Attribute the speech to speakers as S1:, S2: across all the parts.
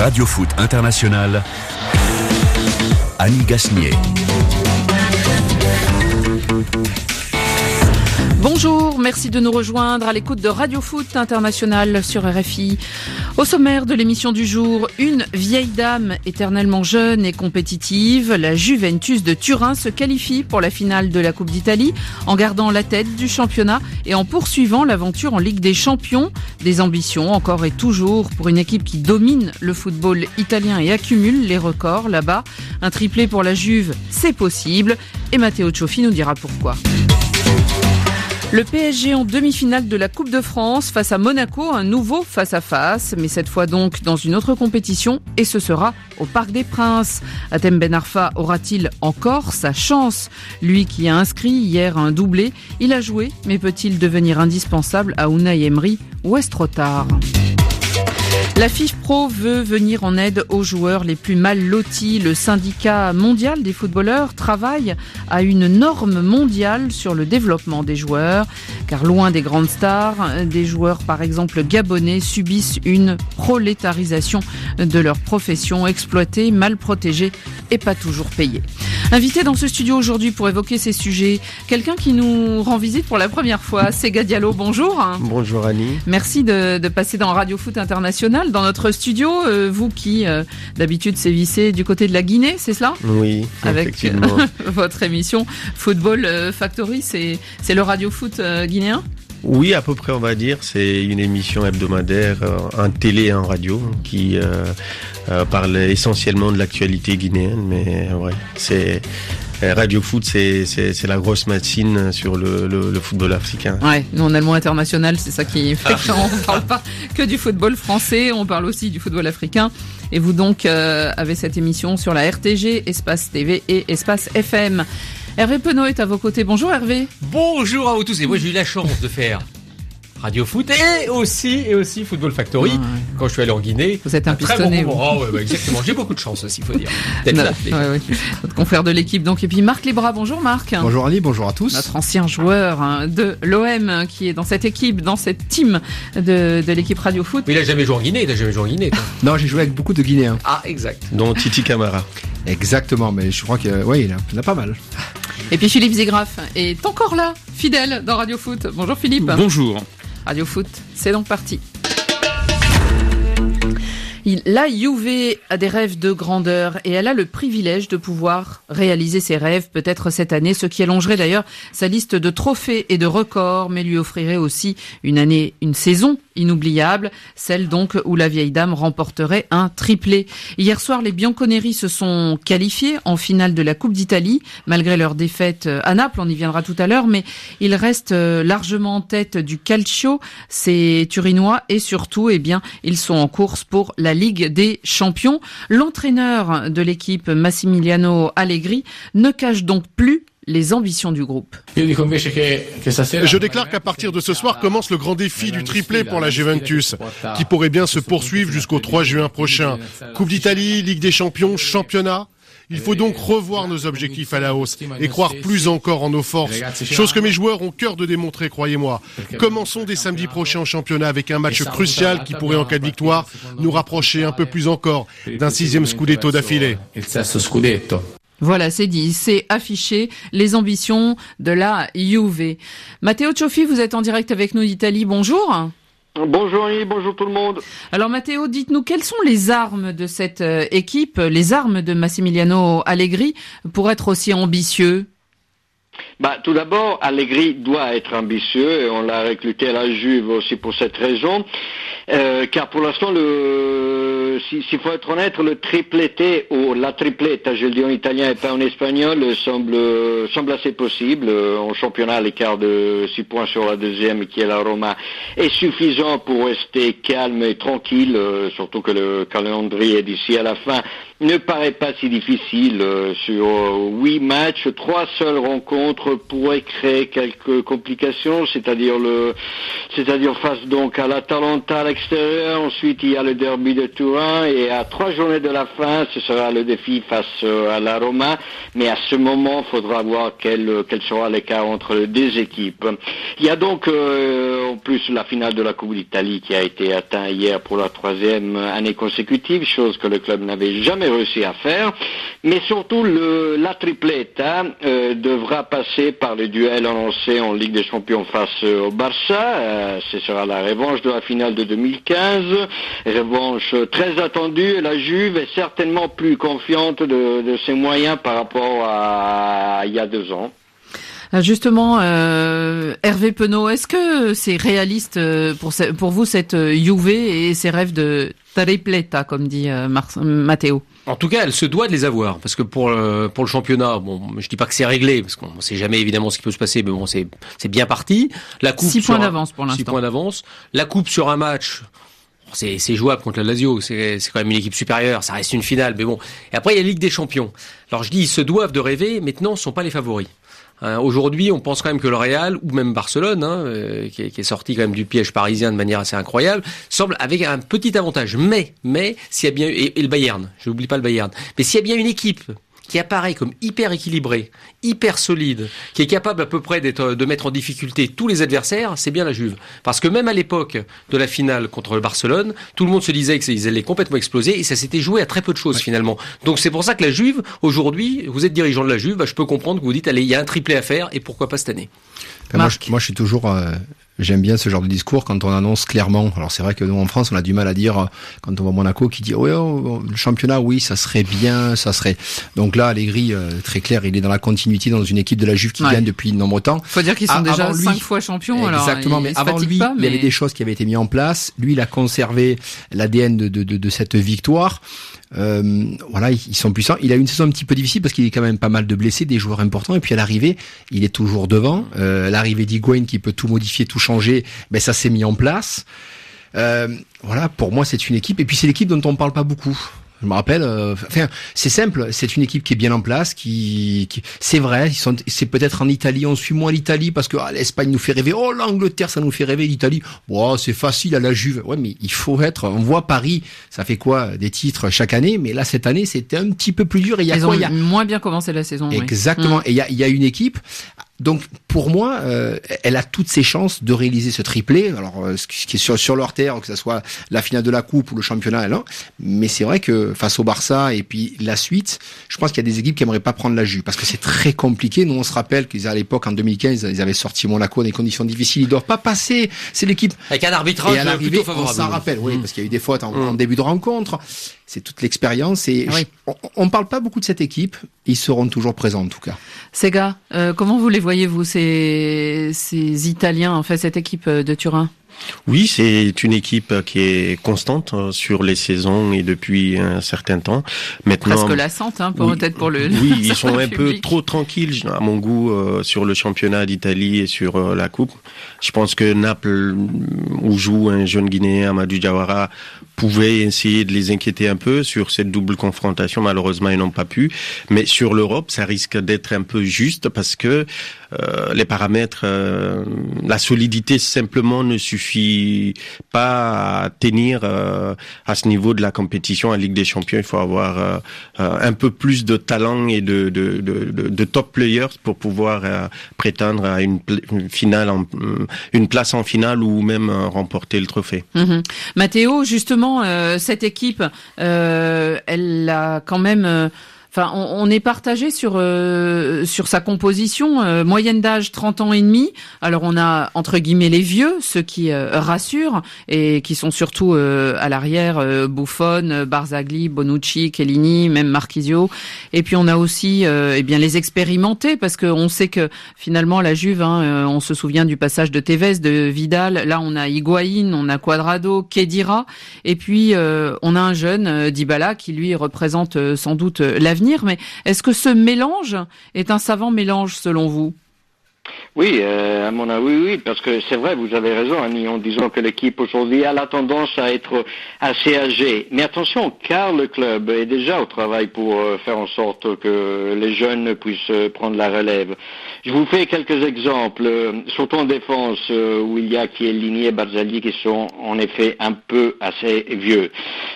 S1: Radio Foot International, Annie Gasnier.
S2: Bonjour, merci de nous rejoindre à l'écoute de Radio Foot International sur RFI. Au sommaire de l'émission du jour, une vieille dame éternellement jeune et compétitive, la Juventus de Turin se qualifie pour la finale de la Coupe d'Italie en gardant la tête du championnat et en poursuivant l'aventure en Ligue des Champions. Des ambitions encore et toujours pour une équipe qui domine le football italien et accumule les records là-bas. Un triplé pour la Juve, c'est possible et Matteo Cioffi nous dira pourquoi. Le PSG en demi-finale de la Coupe de France face à Monaco, un nouveau face-à-face, mais cette fois donc dans une autre compétition et ce sera au Parc des Princes. Hatem Ben Arfa aura-t-il encore sa chance ? Lui qui a inscrit hier un doublé, il a joué, mais peut-il devenir indispensable à Unai Emery ou est-ce trop tard ? La FIFPro veut venir en aide aux joueurs les plus mal lotis. Le syndicat mondial des footballeurs travaille à une norme mondiale sur le développement des joueurs. Car loin des grandes stars, des joueurs par exemple gabonais subissent une prolétarisation de leur profession, exploités, mal protégés et pas toujours payés. Invité dans ce studio aujourd'hui pour évoquer ces sujets, quelqu'un qui nous rend visite pour la première fois, Sega Diallo, bonjour.
S3: Bonjour Annie.
S2: Merci de passer dans Radio Foot International, dans notre studio, vous qui d'habitude sévissez du côté de la Guinée, c'est cela ?
S3: Oui,
S2: avec
S3: effectivement.
S2: Votre émission Football Factory, c'est le Radio Foot guinéen ?
S3: Oui, à peu près on va dire. C'est une émission hebdomadaire en télé et en radio qui parle essentiellement de l'actualité guinéenne. Mais ouais, c'est Radio Foot, c'est la grosse machine sur le football africain.
S2: Ouais, nous on a le mot international, c'est ça qui fait qu'on ne parle pas que du football français, on parle aussi du football africain. Et vous donc avez cette émission sur la RTG, Espace TV et Espace FM. Hervé Penaud est à vos côtés. Bonjour Hervé.
S4: Bonjour à vous tous. Et moi j'ai eu la chance de faire Radio Foot et aussi Football Factory quand je suis allé en Guinée.
S2: Vous êtes un pistonné.
S4: Bon moment. Ouais, exactement. J'ai beaucoup de chance aussi, il faut dire.
S2: Notre confrère de l'équipe donc. Et puis Marc Libra. Bonjour Marc.
S5: Bonjour Ali, bonjour à tous.
S2: Notre ancien joueur de l'OM qui est dans cette équipe, dans cette team de l'équipe Radio Foot.
S4: Mais il a jamais joué en Guinée.
S5: Non, j'ai joué avec beaucoup de Guinéens.
S4: Ah, exact.
S3: Dont Titi Camara.
S5: Exactement, mais je crois qu'il y en a pas mal.
S2: Et puis Philippe Zigraf est encore là, fidèle dans Radio Foot. Bonjour Philippe.
S6: Bonjour.
S2: Radio Foot, c'est donc parti. La Juve a des rêves de grandeur et elle a le privilège de pouvoir réaliser ses rêves peut-être cette année, ce qui allongerait d'ailleurs sa liste de trophées et de records, mais lui offrirait aussi une saison inoubliable, celle donc où la vieille dame remporterait un triplé. Hier soir, les Bianconeri se sont qualifiés en finale de la Coupe d'Italie, malgré leur défaite à Naples, on y viendra tout à l'heure, mais ils restent largement en tête du calcio, ces Turinois, et surtout, ils sont en course pour la Ligue des Champions. L'entraîneur de l'équipe, Massimiliano Allegri, ne cache donc plus les ambitions du groupe.
S7: Je déclare qu'à partir de ce soir commence le grand défi du triplé pour la Juventus, qui pourrait bien se poursuivre jusqu'au 3 juin prochain. Coupe d'Italie, Ligue des Champions, championnat. Il faut donc revoir nos objectifs à la hausse et croire plus encore en nos forces, chose que mes joueurs ont cœur de démontrer, croyez-moi. Commençons dès samedi prochain au championnat avec un match crucial qui pourrait, en cas de victoire, nous rapprocher un peu plus encore d'un 6e scudetto d'affilée.
S2: Voilà, c'est dit, c'est affiché, les ambitions de la Juve. Matteo Cioffi, vous êtes en direct avec nous d'Italie, bonjour.
S8: Bonjour Annie, bonjour tout le monde.
S2: Alors Matteo, dites-nous, quelles sont les armes de cette équipe, les armes de Massimiliano Allegri pour être aussi ambitieux ?
S8: Tout d'abord, Allegri doit être ambitieux et on l'a recruté à la Juve aussi pour cette raison. Car pour l'instant, s'il faut être honnête, le triplété ou la tripletta, je le dis en italien et pas en espagnol, semble assez possible. En championnat, l'écart de 6 points sur la deuxième, qui est la Roma, est suffisant pour rester calme et tranquille, surtout que le calendrier d'ici à la fin ne paraît pas si difficile. Sur 8 matchs, 3 seules rencontres pourraient créer quelques complications, c'est-à-dire face donc à l'Atalanta à l'extérieur, ensuite il y a le derby de Turin, et à 3 journées de la fin, ce sera le défi face à la Roma, mais à ce moment, il faudra voir quel sera l'écart entre les deux équipes. Il y a donc en plus la finale de la Coupe d'Italie qui a été atteinte hier pour la 3e année consécutive, chose que le club n'avait jamais réussi à faire, mais surtout la tripletta devra passer par le duel annoncé en Ligue des Champions face au Barça. Ce sera la revanche de la finale de 2015, revanche très attendue, et la Juve est certainement plus confiante de ses moyens par rapport à il y a 2 ans.
S2: Justement, Hervé Penaud, est-ce que c'est réaliste pour vous cette Juve et ses rêves de tripletta, comme dit Matteo?
S4: En tout cas, elle se doit de les avoir, parce que pour le championnat, bon, je dis pas que c'est réglé, parce qu'on sait jamais évidemment ce qui peut se passer, mais bon, c'est bien parti. La coupe
S2: 6 points d'avance pour l'instant.
S4: 6 points d'avance. La coupe sur un match, c'est jouable contre la Lazio, c'est quand même une équipe supérieure, ça reste une finale, mais bon. Et après, il y a la Ligue des Champions. Alors je dis, ils se doivent de rêver, maintenant, ce sont pas les favoris. Aujourd'hui, on pense quand même que le Real, ou même Barcelone, qui est sorti quand même du piège parisien de manière assez incroyable, semble avec un petit avantage. Mais s'il y a bien et le Bayern, je n'oublie pas le Bayern. Mais s'il y a bien une équipe qui apparaît comme hyper équilibrée, hyper solide, qui est capable à peu près de mettre en difficulté tous les adversaires, c'est bien la Juve. Parce que même à l'époque de la finale contre le Barcelone, tout le monde se disait qu'ils allaient complètement exploser, et ça s'était joué à très peu de choses finalement. Donc c'est pour ça que la Juve, aujourd'hui, vous êtes dirigeant de la Juve, je peux comprendre que vous dites, allez, il y a un triplé à faire, et pourquoi pas cette année.
S5: Moi, je suis toujours... J'aime bien ce genre de discours quand on annonce clairement. Alors c'est vrai que nous en France on a du mal à dire quand on voit Monaco qui dit le championnat oui ça serait bien, ça serait. Donc là Allegri très clair, il est dans la continuité dans une équipe de la Juve qui gagne depuis de nombreux temps.
S2: Faut dire qu'ils sont déjà 5 fois champions.
S5: Exactement, mais avant lui il y avait des choses qui avaient été mises en place. Lui il a conservé l'ADN de cette victoire. Voilà, ils sont puissants. Il a eu une saison un petit peu difficile parce qu'il y a quand même pas mal de blessés, des joueurs importants. Et puis à l'arrivée, il est toujours devant. L'arrivée d'Higuaín qui peut tout modifier, tout changer, ça s'est mis en place. Voilà, pour moi c'est une équipe. Et puis c'est l'équipe dont on parle pas beaucoup. Je me rappelle, c'est simple, c'est une équipe qui est bien en place, qui c'est vrai, c'est peut-être en Italie, on suit moins l'Italie parce que l'Espagne nous fait rêver, l'Angleterre ça nous fait rêver, l'Italie, c'est facile à la Juve. Ouais, mais il faut on voit Paris, ça fait quoi, des titres chaque année, mais là cette année c'était un petit peu plus dur. Et
S2: ils ont moins bien commencé la saison.
S5: Exactement. Et il y a une équipe. Donc pour moi, elle a toutes ses chances de réaliser ce triplé. Alors ce qui est sur leur terre, que ça soit la finale de la coupe ou le championnat, mais c'est vrai que face au Barça et puis la suite, je pense qu'il y a des équipes qui aimeraient pas prendre la Juve parce que c'est très compliqué. Nous on se rappelle qu'à l'époque en 2015, ils avaient sorti Monaco dans des conditions difficiles. Ils doivent pas passer. C'est l'équipe
S4: avec un arbitrage plutôt favorable.
S5: On s'en rappelle, oui, parce qu'il y a eu des fautes en début de rencontre. C'est toute l'expérience et on parle pas beaucoup de cette équipe. Ils seront toujours présents en tout cas.
S2: Sega, comment vous les voyez-vous ces Italiens, en fait, cette équipe de Turin?
S3: Oui, c'est une équipe qui est constante sur les saisons et depuis un certain temps. Maintenant,
S2: presque lassante, peut-être pour le.
S3: Oui, ils sont un peu trop tranquilles à mon goût sur le championnat d'Italie et sur la coupe. Je pense que Naples, où joue un jeune Guinéen, Amadou Diawara, pouvait essayer de les inquiéter un peu sur cette double confrontation. Malheureusement, ils n'ont pas pu. Mais sur l'Europe, ça risque d'être un peu juste parce que les paramètres, la solidité simplement ne suffit pas à tenir à ce niveau de la compétition en Ligue des Champions. Il faut avoir un peu plus de talent et de top players pour pouvoir prétendre à une finale, une place en finale ou même remporter le trophée.
S2: Matteo, justement, cette équipe, elle a quand même. On est partagé sur sa composition, moyenne d'âge 30 ans et demi. Alors on a entre guillemets les vieux, ceux qui rassurent et qui sont surtout à l'arrière, Buffon, Barzagli, Bonucci, Chiellini, même Marchisio. Et puis on a aussi les expérimentés parce que on sait que finalement la Juve, on se souvient du passage de Tevez, de Vidal. Là on a Higuaín, on a Cuadrado, Khedira, et puis on a un jeune Dybala qui lui représente sans doute l'avenir. Mais est-ce que ce mélange est un savant mélange selon vous ?
S8: Oui, à mon avis, oui, parce que c'est vrai, vous avez raison, Annie, en disant que l'équipe aujourd'hui a la tendance à être assez âgée. Mais attention, car le club est déjà au travail pour faire en sorte que les jeunes puissent prendre la relève. Je vous fais quelques exemples, surtout en défense, où il y a Chiellini et Barzagli qui sont en effet un peu assez vieux.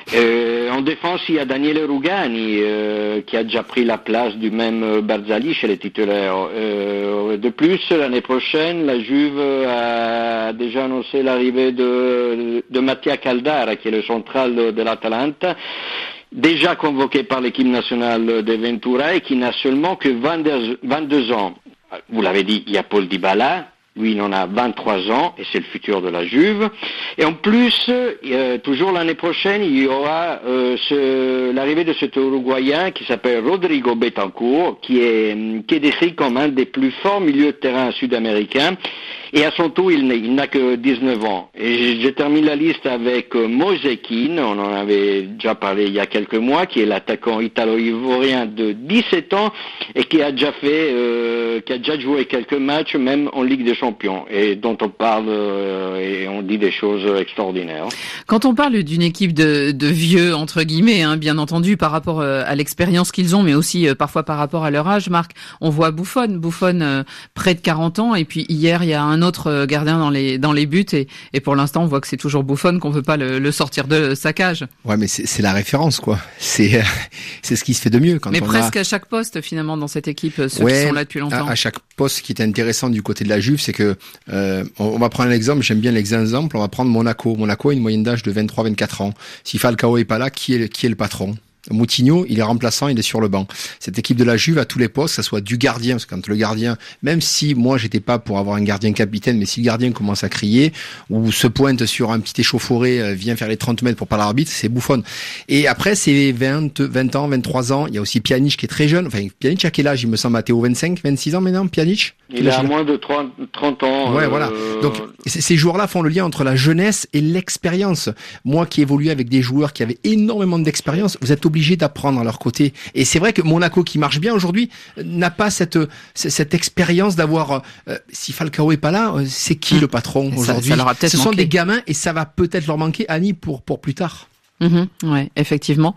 S8: En défense, il y a Daniele Rugani, qui a déjà pris la place du même Barzagli chez les titulaires. De plus, l'année prochaine, la Juve a déjà annoncé l'arrivée de Mattia Caldara, qui est le central de l'Atalanta, déjà convoqué par l'équipe nationale de Ventura et qui n'a seulement que 22 ans. Vous l'avez dit, il y a Paul Dybala. Lui, il en a 23 ans et c'est le futur de la Juve. Et en plus, toujours l'année prochaine, il y aura l'arrivée de cet Uruguayen qui s'appelle Rodrigo Betancourt, qui est décrit comme un des plus forts milieux de terrain sud-américains. Et à son tour, il n'a que 19 ans. Et je termine la liste avec Moise Kean, on en avait déjà parlé il y a quelques mois, qui est l'attaquant italo-ivoirien de 17 ans et qui a déjà joué quelques matchs, même en Ligue des Champions, et dont on parle et on dit des choses extraordinaires.
S2: Quand on parle d'une équipe de vieux, entre guillemets, bien entendu, par rapport à l'expérience qu'ils ont, mais aussi parfois par rapport à leur âge, Marc, on voit Buffon près de 40 ans, et puis hier, il y a un autre gardien dans les buts, et pour l'instant, on voit que c'est toujours Buffon, qu'on veut pas le sortir de sa cage.
S5: Ouais, mais c'est la référence, quoi. C'est ce qui se fait de mieux.
S2: Mais presque à chaque poste, finalement, dans cette équipe, ceux qui sont là depuis longtemps.
S5: À chaque poste, ce qui est intéressant du côté de la Juve, c'est que on va prendre un exemple, j'aime bien l'exemple, on va prendre Monaco. Monaco a une moyenne d'âge de 23-24 ans. Si Falcao est pas là, qui est le patron? Moutinho, il est remplaçant, il est sur le banc. Cette équipe de la Juve, à tous les postes, que ça soit du gardien, parce que quand le gardien, même si moi j'étais pas pour avoir un gardien capitaine, mais si le gardien commence à crier, ou se pointe sur un petit échauffouré, vient faire les 30 mètres pour parler à l'arbitre, c'est Buffon. Et après, c'est 20 ans, 23 ans, il y a aussi Pjanic qui est très jeune. Enfin, Pjanic à quel âge, il me semble, Matteo, 25, 26 ans maintenant, Pjanic?
S8: Il a moins de 30 ans.
S5: Ouais, voilà. Donc, ces joueurs-là font le lien entre la jeunesse et l'expérience. Moi qui évoluais avec des joueurs qui avaient énormément d'expérience, vous êtes obligé d'apprendre à leur côté. Et c'est vrai que Monaco, qui marche bien aujourd'hui, n'a pas cette expérience d'avoir, si Falcao est pas là, c'est qui le patron aujourd'hui? Ce sont des gamins et ça va peut-être leur manquer, Annie, pour plus tard.
S2: Ouais, effectivement.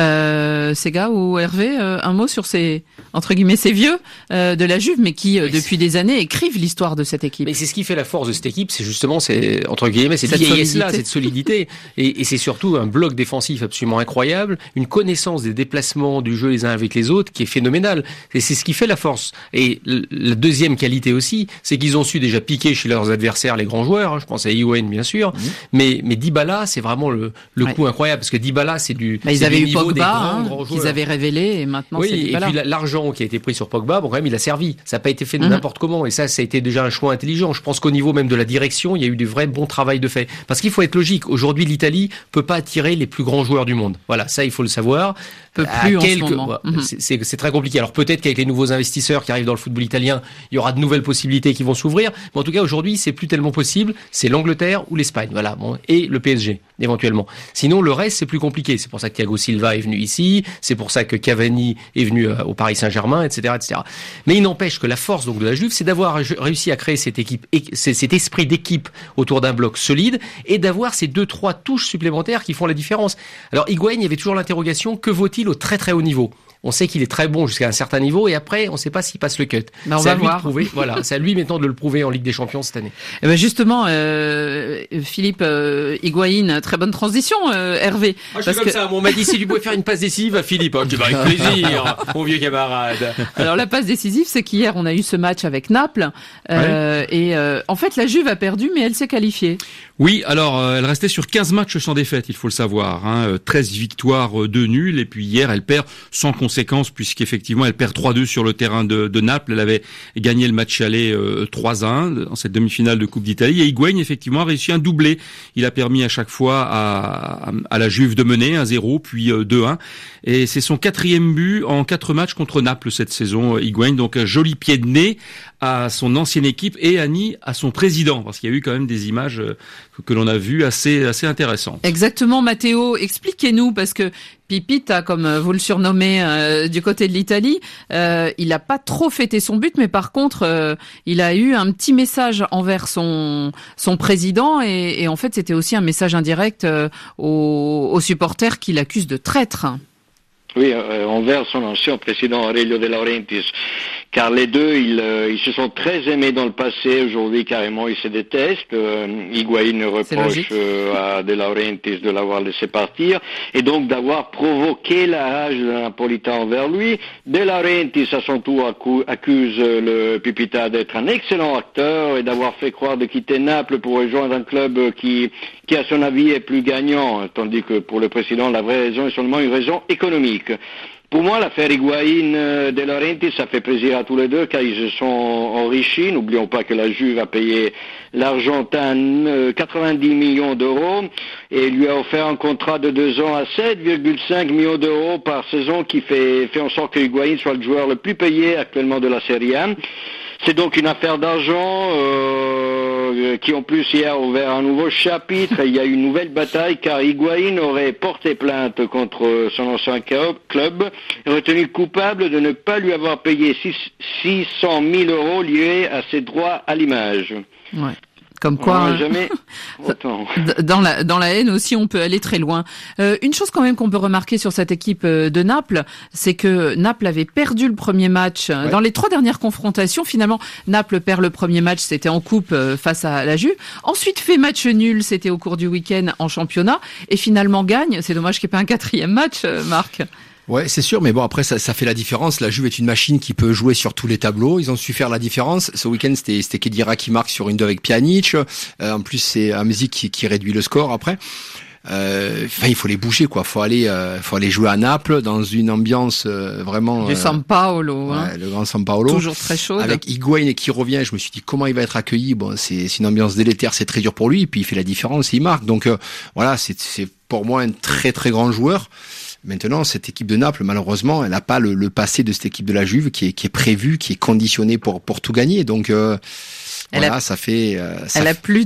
S2: Sega ou Hervé, un mot sur ces, entre guillemets, ces vieux de la Juve, mais qui depuis des années écrivent l'histoire de cette équipe.
S4: Mais c'est ce qui fait la force de cette équipe, c'est justement entre guillemets cette vieillesse-là, cette solidité, et c'est surtout un bloc défensif absolument incroyable, une connaissance des déplacements du jeu les uns avec les autres qui est phénoménale. Et c'est ce qui fait la force. Et la deuxième qualité aussi, c'est qu'ils ont su déjà piquer chez leurs adversaires les grands joueurs. Je pense à Higuaín bien sûr, mais Dybala, c'est vraiment le coup incroyable. Parce que Dybala, c'est du
S2: ils avaient eu
S4: Pogba,
S2: qu'ils avaient révélé, et maintenant c'est Dybala.
S4: Et puis l'argent qui a été pris sur Pogba, bon, quand même, il a servi. Ça n'a pas été fait de n'importe comment. Et ça a été déjà un choix intelligent. Je pense qu'au niveau même de la direction, il y a eu du vrai bon travail de fait. Parce qu'il faut être logique. Aujourd'hui, l'Italie peut pas attirer les plus grands joueurs du monde. Voilà, ça, il faut le savoir.
S2: Peut plus en ce moment.
S4: C'est très compliqué. Alors peut-être qu'avec les nouveaux investisseurs qui arrivent dans le football italien, il y aura de nouvelles possibilités qui vont s'ouvrir. Mais en tout cas, aujourd'hui, c'est plus tellement possible. C'est l'Angleterre ou l'Espagne. Voilà. Bon, et le PSG, éventuellement. Sinon, le reste, c'est plus compliqué. C'est pour ça que Thiago Silva est venu ici. C'est pour ça que Cavani est venu au Paris Saint-Germain, etc., etc. Mais il n'empêche que la force, donc, de la Juve, c'est d'avoir réussi à créer cette équipe, cet esprit d'équipe autour d'un bloc solide et d'avoir ces 2-3 touches supplémentaires qui font la différence. Alors, Higuaín, il y avait toujours l'interrogation, que vaut-il au très très haut niveau? On sait qu'il est très bon jusqu'à un certain niveau et après, on ne sait pas s'il passe le cut.
S2: C'est à lui de
S4: prouver. Voilà, c'est à lui maintenant de le prouver en Ligue des Champions cette année.
S2: Et ben justement, Philippe, Higuaín, très bonne transition, Hervé.
S4: Je suis comme ça. On m'a dit si tu pouvais faire une passe décisive à Philippe. Je dis avec plaisir, mon vieux camarade.
S2: Alors la passe décisive, c'est qu'hier on a eu ce match avec Naples et en fait la Juve a perdu, mais elle s'est qualifiée.
S1: Oui, alors elle restait sur 15 matchs sans défaite, il faut le savoir. 13 victoires, 2 nuls, et puis hier elle perd sans conséquence, puisqu'effectivement elle perd 3-2 sur le terrain de Naples. Elle avait gagné le match aller 3-1 dans cette demi-finale de Coupe d'Italie. Et Higuaín effectivement a réussi un doublé. Il a permis à chaque fois à la Juve de mener 1-0, puis 2-1. Et c'est son 4e but en 4 matchs contre Naples cette saison, Higuaín. Donc un joli pied de nez à son ancienne équipe et Annie à son président, parce qu'il y a eu quand même des images que l'on a vues assez intéressantes.
S2: Exactement, Matteo, expliquez-nous, parce que Pipita, comme vous le surnommez du côté de l'Italie, il n'a pas trop fêté son but, mais par contre, il a eu un petit message envers son président, et en fait, c'était aussi un message indirect aux supporters qu'il accuse de traître.
S8: Oui, envers son ancien président Aurelio De Laurentiis, car les deux, ils se sont très aimés dans le passé. Aujourd'hui, carrément, ils se détestent. Higuaín reproche à De Laurentiis de l'avoir laissé partir et donc d'avoir provoqué la rage de Napolitain envers lui. De Laurentiis, à son tour, accuse le Pipita d'être un excellent acteur et d'avoir fait croire de quitter Naples pour rejoindre un club qui à son avis est plus gagnant, tandis que pour le président, la vraie raison est seulement une raison économique. Pour moi, l'affaire Higuaín De Laurentiis, ça fait plaisir à tous les deux car ils se sont enrichis. N'oublions pas que la Juve a payé l'Argentin 90 millions d'euros et lui a offert un contrat de 2 ans à 7,5 millions d'euros par saison qui fait en sorte que Higuaín soit le joueur le plus payé actuellement de la Serie A. C'est donc une affaire d'argent qui en plus hier a ouvert un nouveau chapitre. Il y a une nouvelle bataille car Higuaín aurait porté plainte contre son ancien club, retenu coupable de ne pas lui avoir payé 600 000 euros liés à ses droits à l'image.
S2: Ouais. Comme quoi,
S8: jamais autant.
S2: Dans la haine aussi, on peut aller très loin. Une chose quand même qu'on peut remarquer sur cette équipe de Naples, c'est que Naples avait perdu le premier match. Ouais. Dans les 3 dernières confrontations, finalement, Naples perd le premier match, c'était en coupe face à la Juve. Ensuite fait match nul, c'était au cours du week-end en championnat. Et finalement gagne. C'est dommage qu'il n'y ait pas un 4e match, Marc.
S5: Ouais, c'est sûr, mais bon, après, ça fait la différence. La Juve est une machine qui peut jouer sur tous les tableaux. Ils ont su faire la différence. Ce week-end, c'était Khedira qui marque sur une 2 avec Pjanic. En plus, c'est Hamzik qui réduit le score après. Il faut les bouger, quoi. Faut aller jouer à Naples dans une ambiance vraiment.
S2: Du San Paolo, hein.
S5: Ouais, le grand San Paolo.
S2: Toujours très chaud.
S5: Avec Higuaín qui revient, je me suis dit comment il va être accueilli. Bon, c'est une ambiance délétère, c'est très dur pour lui. Et puis il fait la différence, il marque. Donc voilà, c'est pour moi un très très grand joueur. Maintenant, cette équipe de Naples, malheureusement, elle n'a pas le passé de cette équipe de la Juve qui est prévue, qui est conditionnée pour tout gagner. Donc voilà, ça fait.
S2: Elle a plus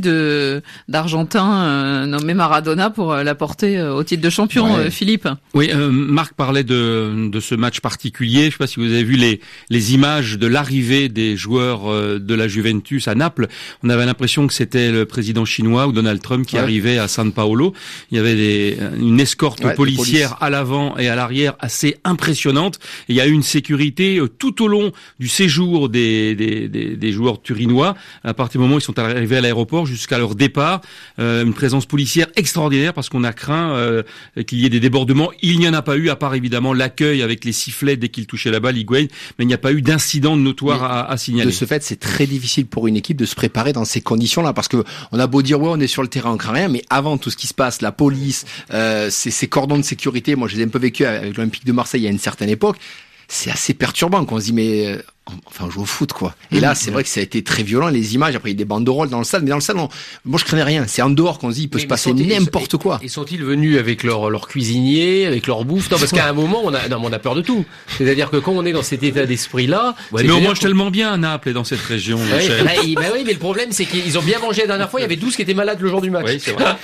S2: d'Argentins nommés Maradona pour la porter au titre de champion, ouais. Philippe.
S1: Oui, Marc parlait de ce match particulier. Je ne sais pas si vous avez vu les images de l'arrivée des joueurs de la Juventus à Naples. On avait l'impression que c'était le président chinois ou Donald Trump qui arrivait à San Paolo. Il y avait une escorte policière à l'avant et à l'arrière assez impressionnante. Et il y a eu une sécurité tout au long du séjour des joueurs turinois. À partir du moment où ils sont arrivés à l'aéroport jusqu'à leur départ, une présence policière extraordinaire parce qu'on a craint qu'il y ait des débordements. Il n'y en a pas eu, à part évidemment l'accueil avec les sifflets dès qu'il touchait la balle, Higuaín, mais il n'y a pas eu d'incident notoire à signaler.
S5: De ce fait, c'est très difficile pour une équipe de se préparer dans ces conditions-là parce que on a beau dire on est sur le terrain, on craint rien, mais avant tout ce qui se passe, la police, ces cordons de sécurité, moi je les ai un peu vécu avec l'Olympique de Marseille il y a une certaine époque. C'est assez perturbant qu'on se dit mais on joue au foot quoi. Et là c'est vrai que ça a été très violent, les images, après il y a des banderoles dans le stade, mais dans le stade moi je craignais rien, c'est en dehors qu'on se dit il peut se passer n'importe quoi.
S4: Et sont-ils venus avec leur cuisinier, avec leur bouffe? Non, parce qu'à un moment on a peur de tout. C'est-à-dire que quand on est dans cet état d'esprit là,
S1: mais on mange tellement bien à Naples et dans cette région.
S4: Oui, mais le problème c'est qu'ils ont bien mangé la dernière fois, il y avait 12 qui étaient malades le jour du match.
S1: Oui, c'est vrai.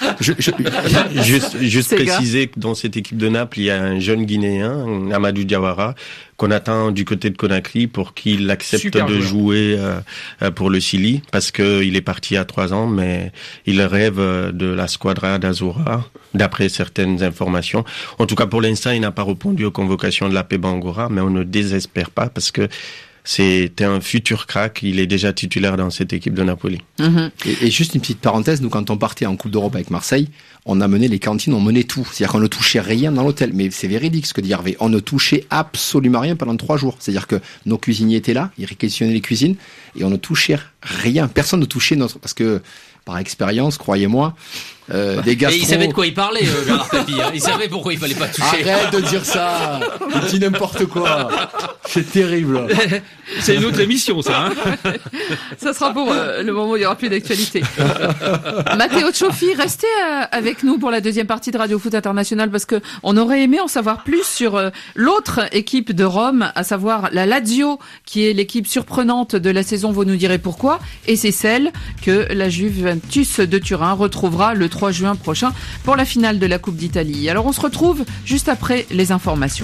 S3: Juste préciser que dans cette équipe de Naples, il y a un jeune Guinéen, Amadou Diawara, qu'on attend du côté de Conakry pour qu'il accepte de jouer pour le Chili, parce que il est parti à 3 ans, mais il rêve de la Squadra d'Azura, d'après certaines informations. En tout cas, pour l'instant, il n'a pas répondu aux convocations de la Bangora, mais on ne désespère pas parce que c'était un futur crack. Il est déjà titulaire dans cette équipe de Napoli.
S5: Mm-hmm. Et juste une petite parenthèse, nous, quand on partait en Coupe d'Europe avec Marseille, on a mené les cantines, on menait tout. C'est-à-dire qu'on ne touchait rien dans l'hôtel. Mais c'est véridique ce que dit Hervé. On ne touchait absolument rien pendant 3 jours. C'est-à-dire que nos cuisiniers étaient là, ils réquisitionnaient les cuisines, et on ne touchait rien. Personne ne touchait parce que, par expérience, croyez-moi, des gastro.
S4: Et il savait de quoi il parlait, Bernard Tapie. Il savait pourquoi il fallait pas toucher.
S5: Arrête de dire ça. Il dit n'importe quoi. C'est terrible.
S1: C'est une autre émission, ça.
S2: Ça sera pour le moment où il y aura plus d'actualité. Matteo Cioffi, restez avec nous pour la deuxième partie de Radio Foot International parce que on aurait aimé en savoir plus sur l'autre équipe de Rome, à savoir la Lazio, qui est l'équipe surprenante de la saison. Vous nous direz pourquoi. Et c'est celle que la Juventus de Turin retrouvera le 3 juin prochain pour la finale de la Coupe d'Italie. Alors on se retrouve juste après les informations.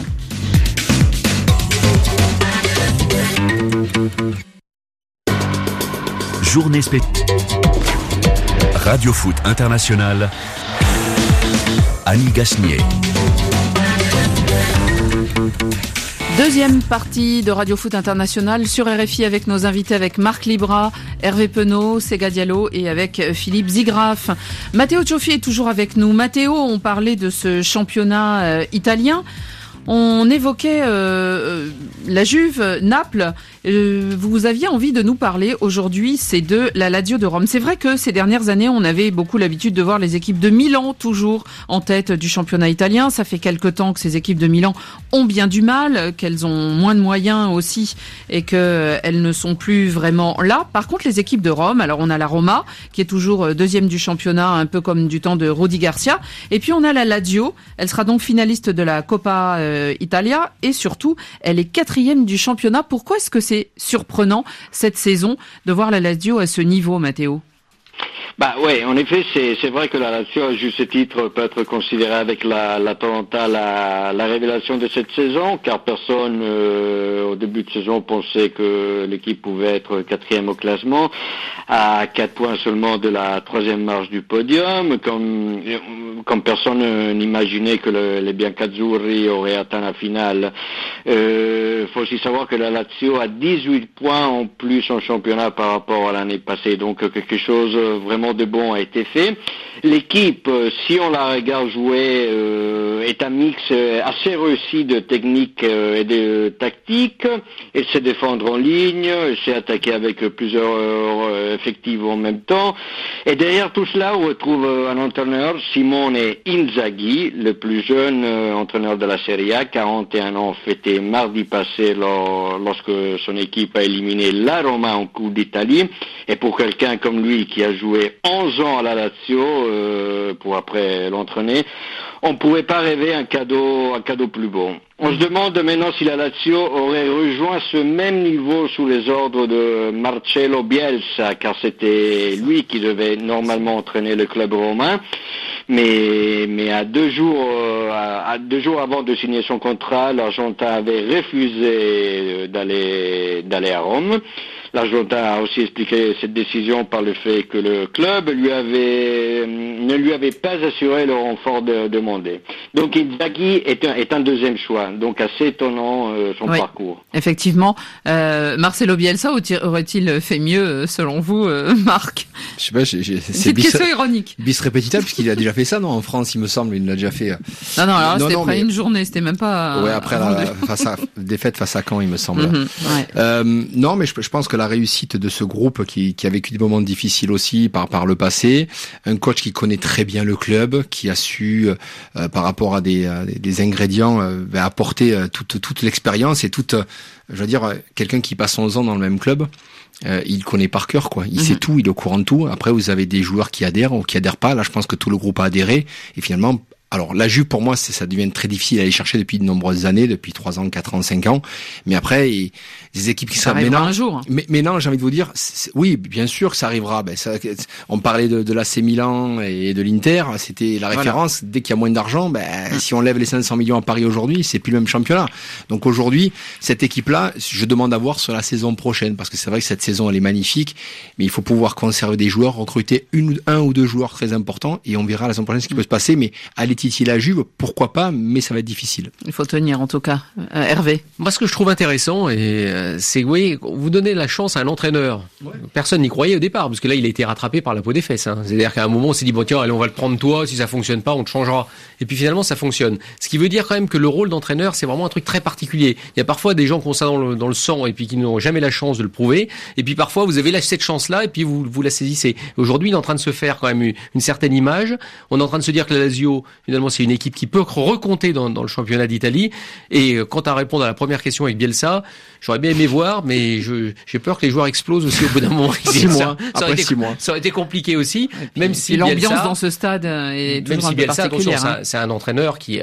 S6: Journée spectacle. Radio Foot International. Annie Gasnier.
S2: Deuxième partie de Radio Foot International sur RFI avec nos invités, avec Marc Libra, Hervé Penaud, Sega Diallo et avec Philippe Zigraf. Matteo Cioffi est toujours avec nous. Matteo, on parlait de ce championnat italien. On évoquait la Juve, Naples. Vous aviez envie de nous parler aujourd'hui, c'est de la Lazio de Rome. C'est vrai que ces dernières années, on avait beaucoup l'habitude de voir les équipes de Milan toujours en tête du championnat italien. Ça fait quelque temps que ces équipes de Milan ont bien du mal, qu'elles ont moins de moyens aussi et qu'elles ne sont plus vraiment là. Par contre, les équipes de Rome, alors on a la Roma qui est toujours deuxième du championnat, un peu comme du temps de Rudi Garcia. Et puis on a la Lazio, elle sera donc finaliste de la Coppa Italia et surtout, elle est quatrième du championnat. Pourquoi est-ce que c'est surprenant cette saison de voir la Lazio à ce niveau, Matteo?
S8: Ouais, en effet, c'est vrai que la Lazio, à juste titre, peut être considérée avec l'Atalanta la révélation de cette saison, car personne au début de saison pensait que l'équipe pouvait être quatrième au classement, à 4 points seulement de la troisième marche du podium, comme personne n'imaginait que les Biancazzurri auraient atteint la finale. Faut aussi savoir que la Lazio a 18 points en plus en championnat par rapport à l'année passée, donc quelque chose vraiment de bon a été fait. L'équipe, si on la regarde jouer, est un mix assez réussi de technique et de tactique. Elle sait défendre en ligne, elle sait attaquer avec plusieurs effectifs en même temps. Et derrière tout cela, on retrouve un entraîneur, Simone Inzaghi, le plus jeune entraîneur de la Serie A, 41 ans, fêté mardi passé lorsque son équipe a éliminé la Roma en Coupe d'Italie. Et pour quelqu'un comme lui qui a joué 11 ans à la Lazio, pour après l'entraîner, on ne pouvait pas rêver un cadeau plus beau. On se demande maintenant si la Lazio aurait rejoint ce même niveau sous les ordres de Marcelo Bielsa, car c'était lui qui devait normalement entraîner le club romain. Mais à deux jours avant de signer son contrat, l'Argentin avait refusé d'aller à Rome. L'Argentin a aussi expliqué cette décision par le fait que le club ne lui avait pas assuré le renfort demandé. Donc Inzaghi est un deuxième choix, donc assez étonnant son parcours.
S2: Effectivement, Marcelo Bielsa aurait-il fait mieux selon vous, Marc?
S5: Je sais pas,
S2: c'est une question ironique.
S5: Bis repetita, puisqu'il a déjà fait ça, non? En France, il me semble, il l'a déjà fait.
S2: Non, alors c'était après une journée, c'était même pas.
S5: Ouais, après la défaite face à Caen, il me semble. Non, mais je pense que la réussite de ce groupe qui a vécu des moments difficiles aussi par le passé, un coach qui connaît très bien le club, qui a su par rapport à des ingrédients apporter toute l'expérience et je veux dire, quelqu'un qui passe 11 ans dans le même club, il connaît par cœur, quoi. Il sait tout, il est au courant de tout. Après, vous avez des joueurs qui adhèrent ou qui adhèrent pas. Là, je pense que tout le groupe a adhéré. Et finalement, alors la Juve, pour moi, ça devient très difficile à aller chercher depuis de nombreuses années, depuis 3 ans, 4 ans, 5 ans. Mais après, des équipes qui
S2: ça arrivera un jour.
S5: Mais non, j'ai envie de vous dire, oui, bien sûr que ça arrivera. On parlait de l'AC Milan et de l'Inter, c'était la référence. Voilà. Dès qu'il y a moins d'argent, si on lève les 500 millions à Paris aujourd'hui, c'est plus le même championnat. Donc aujourd'hui, cette équipe-là, je demande à voir sur la saison prochaine, parce que c'est vrai que cette saison, elle est magnifique, mais il faut pouvoir conserver des joueurs, recruter un ou deux joueurs très importants, et on verra la saison prochaine ce qui peut se passer. Mais allait-il titiller la Juve, pourquoi pas, mais ça va être difficile.
S2: Il faut tenir en tout cas. Hervé.
S4: Moi, ce que je trouve intéressant, c'est que vous voyez, vous donnez la chance à un entraîneur. Personne n'y croyait au départ, parce que là, il a été rattrapé par la peau des fesses. Hein. C'est-à-dire qu'à un moment, on s'est dit, bon tiens, allez, on va le prendre toi, si ça fonctionne pas, on te changera. Et puis finalement, ça fonctionne. Ce qui veut dire quand même que le rôle d'entraîneur, c'est vraiment un truc très particulier. Il y a parfois des gens qui ont ça dans le sang, et puis qui n'ont jamais la chance de le prouver. Et puis parfois, vous avez cette chance-là, et puis vous la saisissez. Aujourd'hui, il est en train de se faire quand même une certaine image. On est en train de se dire que la Lazio, finalement, c'est une équipe qui peut recompter dans le championnat d'Italie. Et quant à répondre à la première question avec Bielsa, j'aurais bien aimé voir, mais j'ai peur que les joueurs explosent aussi au bout d'un moment.
S5: 6 mois.
S4: Ça aurait été compliqué aussi,
S2: puis,
S4: même si
S2: l'ambiance
S4: Bielsa,
S2: dans ce stade est toujours un peu
S4: Bielsa,
S2: particulière.
S4: attention, c'est un entraîneur qui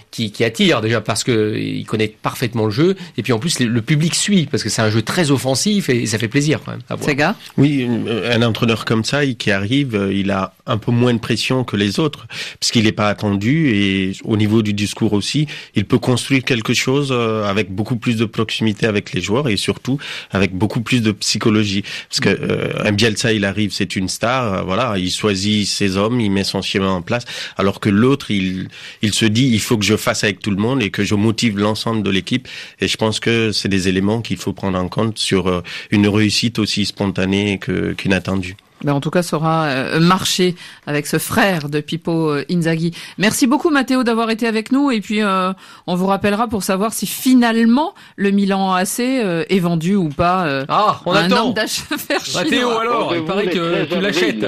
S4: attire déjà parce que il connaît parfaitement le jeu, et puis en plus le public suit parce que c'est un jeu très offensif et ça fait plaisir quand même à voir.
S2: Sega ?
S3: Oui, un entraîneur comme ça, qui arrive, il a un peu moins de pression que les autres, parce qu'il n'est pas attendu, et au niveau du discours aussi, il peut construire quelque chose avec beaucoup plus de proximité avec les joueurs, et surtout avec beaucoup plus de psychologie. Parce que un Bielsa, il arrive, c'est une star, voilà, il choisit ses hommes, il met son schéma en place, alors que l'autre, il se dit, il faut que je fasse avec tout le monde et que je motive l'ensemble de l'équipe. Et je pense que c'est des éléments qu'il faut prendre en compte sur une réussite aussi spontanée qu'inattendue.
S2: Ben en tout cas, ça aura marché avec ce frère de Pippo Inzaghi. Merci beaucoup, Matteo, d'avoir été avec nous. Et puis, on vous rappellera pour savoir si finalement le Milan AC est vendu ou pas
S4: on
S2: à un
S4: attend.
S2: homme d'affaires chinois.
S4: Matteo, alors, il paraît que tu l'achètes.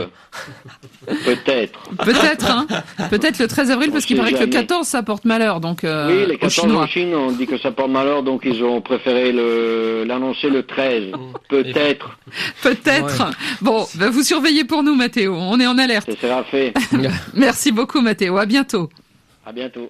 S8: Peut-être.
S2: Peut-être, hein. Peut-être le 13 avril, parce qu'il paraît que le 14, ça porte malheur. Donc,
S8: oui, les 14
S2: Chinois.
S8: en Chine, on dit que ça porte malheur, donc ils ont préféré l'annoncer le 13. Peut-être.
S2: Peut-être. Ouais. Bon, ben vous surveillez pour nous, Matteo. On est en alerte.
S8: Ça sera fait.
S2: Merci beaucoup, Matteo. À bientôt.
S8: À bientôt.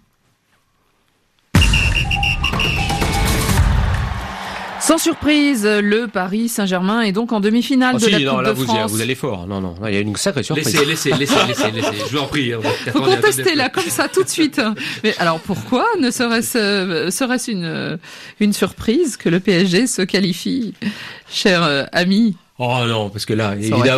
S2: Sans surprise, le Paris Saint-Germain est donc en demi-finale de la Coupe de France.
S4: Vous allez fort. Non, il y a une sacrée surprise.
S1: Laissez. Je vous en prie.
S2: Faut contester là, comme ça, tout de suite. Mais alors pourquoi ne serait-ce une surprise que le PSG se qualifie, cher ami?
S4: Oh non, parce que là,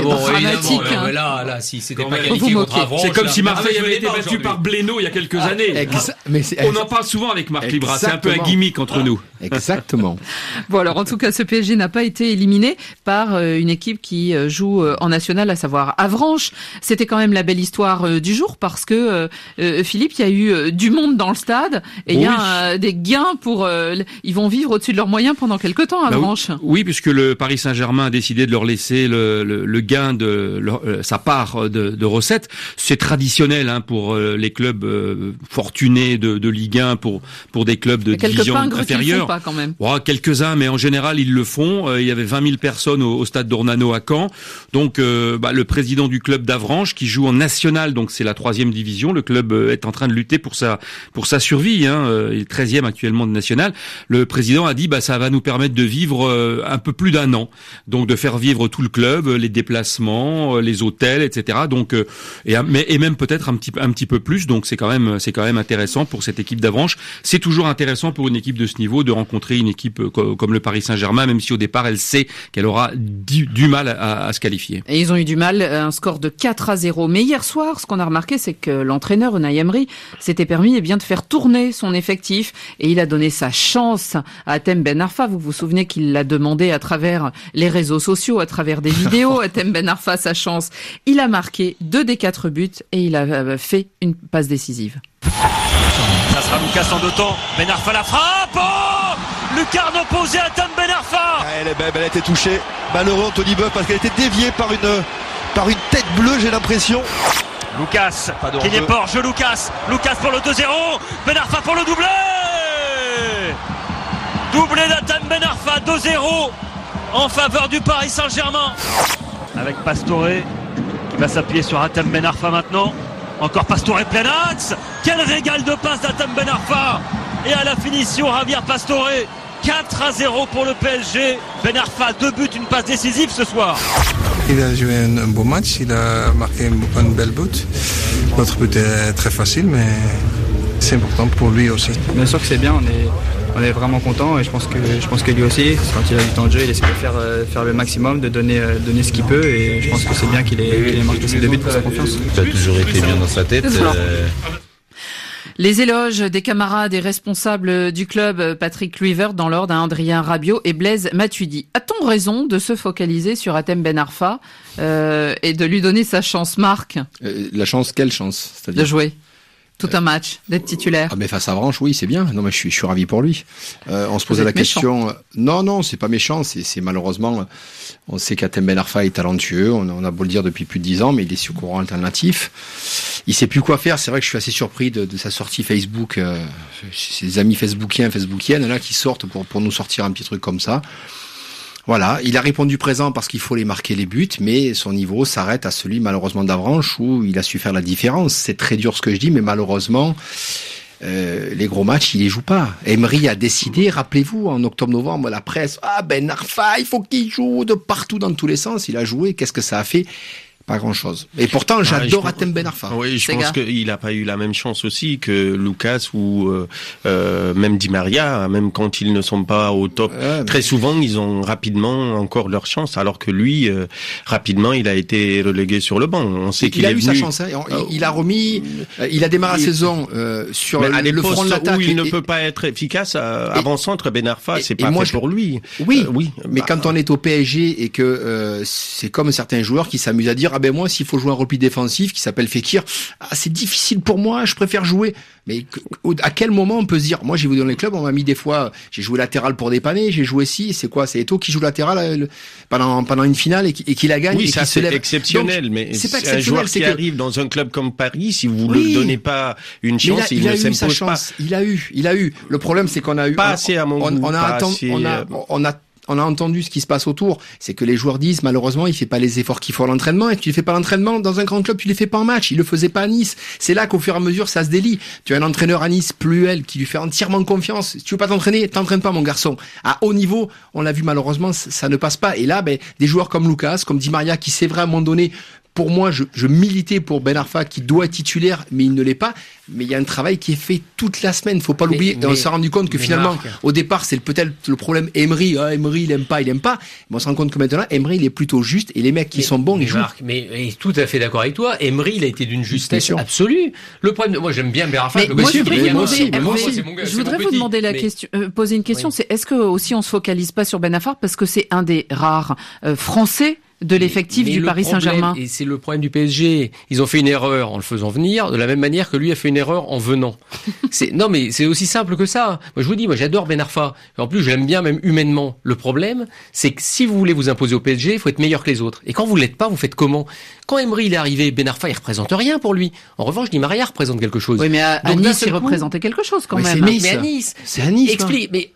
S4: si c'était pas qualifié contre Avranches,
S1: c'est comme si Marseille avait été battu par Blénaud il y a quelques années. On en parle souvent avec Marc Libra, c'est un peu un gimmick entre nous.
S5: Exactement.
S2: Bon, alors en tout cas, ce PSG n'a pas été éliminé par une équipe qui joue en national, à savoir Avranches. C'était quand même la belle histoire du jour, parce que Philippe, il y a eu du monde dans le stade, et il y a des gains pour... ils vont vivre au-dessus de leurs moyens pendant quelques temps, Avranches.
S1: Oui, puisque le Paris Saint-Germain a décidé de leur laisser le gain de sa part de recettes. C'est traditionnel pour les clubs fortunés de Ligue 1, pour des clubs de division inférieure.
S2: Pas quand même.
S1: Quelques-uns, mais en général ils le font. Il y avait 20 000 personnes au stade d'Ornano à Caen. Donc le président du club d'Avranches, qui joue en national, donc c'est la 3e division, le club est en train de lutter pour sa survie. Il est 13e actuellement de national. Le président a dit ça va nous permettre de vivre un peu plus d'un an, donc de faire vivre tout le club, les déplacements, les hôtels, etc. Donc et même peut-être un petit peu plus. Donc c'est quand même intéressant pour cette équipe d'Avranches. C'est toujours intéressant pour une équipe de ce niveau de rencontrer une équipe comme le Paris Saint-Germain, même si au départ elle sait qu'elle aura du mal à se qualifier.
S2: Et ils ont eu du mal, un score de 4-0. Mais hier soir, ce qu'on a remarqué, c'est que l'entraîneur Unai Emery s'était permis de faire tourner son effectif, et il a donné sa chance à Hatem Ben Arfa. Vous vous souvenez qu'il l'a demandé à travers les réseaux sociaux, à travers des vidéos. Hatem Ben Arfa, sa chance. Il a marqué 2 des 4 buts et il a fait une passe décisive.
S9: Ça sera Lucas en 2 temps. Ben Arfa la frappe. Lucarne opposé à Hatem Ben Arfa.
S10: Elle est belle, elle a été touchée. Malheureux Anthony Boeuf, parce qu'elle a été déviée par une tête bleue, j'ai l'impression.
S9: Lucas, qui n'est pas hors jeu. Lucas pour le 2-0. Ben Arfa pour le doublé. Doublé d'Hatem Ben Arfa, 2-0 en faveur du Paris Saint-Germain. Avec Pastore qui va s'appuyer sur Hatem Ben Arfa maintenant. Encore Pastore plein axe. Quel régal de passe d'Hatem Ben Arfa. Et à la finition, Javier Pastore. 4-0 pour le PSG. Ben Arfa, 2 buts, une passe décisive ce soir.
S11: Il a joué un beau match, il a marqué un bel but. Notre but est très facile, mais c'est important pour lui aussi.
S12: Bien sûr que c'est bien, on est vraiment content, et je pense que lui aussi, quand il a du temps de jeu, il essaie de faire le maximum, de donner ce qu'il peut, et je pense que c'est bien qu'il ait marqué ses 2 buts pour sa confiance.
S13: Il a toujours été bien dans sa tête.
S2: Les éloges des camarades et responsables du club, Patrick Kluivert dans l'ordre, Adrien Rabiot et Blaise Matuidi. A-t-on raison de se focaliser sur Hatem Ben Arfa et de lui donner sa chance, Marc?
S5: La chance, quelle chance?
S2: C'est-à-dire de jouer tout un match, d'être titulaire.
S5: Ah mais face à Avranches, oui, c'est bien. Non mais je suis ravi pour lui. On se posait la question. Non, c'est pas méchant. C'est malheureusement, on sait qu'Hatem Ben Arfa est talentueux. On a beau le dire depuis plus de 10 ans, mais il est sur courant alternatif. Il sait plus quoi faire. C'est vrai que je suis assez surpris de sa sortie Facebook. Ses amis facebookiennes là qui sortent pour nous sortir un petit truc comme ça. Voilà, il a répondu présent parce qu'il faut les marquer les buts, mais son niveau s'arrête à celui malheureusement d'Avranches où il a su faire la différence. C'est très dur ce que je dis, mais malheureusement, les gros matchs, il les joue pas. Emery a décidé, rappelez-vous, en octobre-novembre, la presse, Ben Arfa, il faut qu'il joue de partout dans tous les sens. Il a joué, qu'est-ce que ça a fait? Pas grand-chose. Et pourtant, j'adore Hatem Ben Arfa.
S3: Oui, je pense qu'il a pas eu la même chance aussi que Lucas ou même Di Maria, même quand ils ne sont pas au top. Très souvent, ils ont rapidement encore leur chance, alors que lui, rapidement, il a été relégué sur le banc. On sait qu'il
S5: a eu sa chance. Hein. Il a remis, il a démarré la saison sur le front de l'attaque.
S3: Où il ne peut pas être efficace avant-centre, Ben Arfa, c'est pas fait pour lui.
S5: Oui, mais quand on est au PSG et que c'est comme certains joueurs qui s'amusent à dire moi, s'il faut jouer un repli défensif qui s'appelle Fekir, c'est difficile pour moi, je préfère jouer. Mais à quel moment on peut se dire, moi j'ai vu dans les clubs, on m'a mis des fois, j'ai joué latéral pour dépanner, j'ai joué c'est quoi, c'est Eto'o qui joue latéral pendant une finale et qui la gagne.
S3: Oui,
S5: et
S3: ça
S5: qui se lève.
S3: Exceptionnel, donc, mais
S5: c'est pas
S3: un joueur qui arrive dans un club comme Paris, si vous ne lui donnez pas une chance, il ne s'impose pas.
S5: Il a eu. Le problème, c'est qu'on a eu
S3: pas assez à mon goût.
S5: On a entendu ce qui se passe autour, c'est que les joueurs disent malheureusement il fait pas les efforts qu'il faut à l'entraînement, et tu ne fais pas l'entraînement dans un grand club, tu les fais pas en match, il le faisait pas à Nice. C'est là qu'au fur et à mesure ça se délie. Tu as un entraîneur à Nice, Pluel, qui lui fait entièrement confiance. Si tu veux pas t'entraîner, t'entraînes pas mon garçon. À haut niveau, on l'a vu malheureusement, ça ne passe pas. Et là, des joueurs comme Lucas, comme Di Maria, qui c'est vrai à un moment donné, pour moi, je militais pour Ben Arfa qui doit être titulaire, mais il ne l'est pas. Mais il y a un travail qui est fait toute la semaine, faut pas l'oublier. Et on s'est rendu compte que finalement, Marc, au départ, c'est peut-être le problème Emery. Emery, il aime pas. Mais on se rend compte que maintenant, Emery, il est plutôt juste et les mecs qui sont bons, ils jouent.
S4: Marc, mais tout à fait d'accord avec toi. Emery, il a été d'une justesse absolue. Le problème, moi, j'aime bien Ben Arfa.
S2: Je voudrais vous demander la question, poser une question. C'est est-ce que aussi on se focalise pas sur Ben Arfa parce que c'est un des rares Français de l'effectif du Paris Saint-Germain.
S4: Et c'est le problème du PSG. Ils ont fait une erreur en le faisant venir, de la même manière que lui a fait une erreur en venant. Non, mais c'est aussi simple que ça. Moi, je vous dis, j'adore Ben Arfa. En plus, je l'aime bien, même humainement. Le problème, c'est que si vous voulez vous imposer au PSG, il faut être meilleur que les autres. Et quand vous l'êtes pas, vous faites comment? Quand Emery, il est arrivé, Ben Arfa, il représente rien pour lui. En revanche, Di Maria représente quelque chose.
S2: Oui, mais à Nice, il représentait quelque chose quand même.
S4: Mais à Nice.
S5: C'est à Nice.
S4: Explique, mais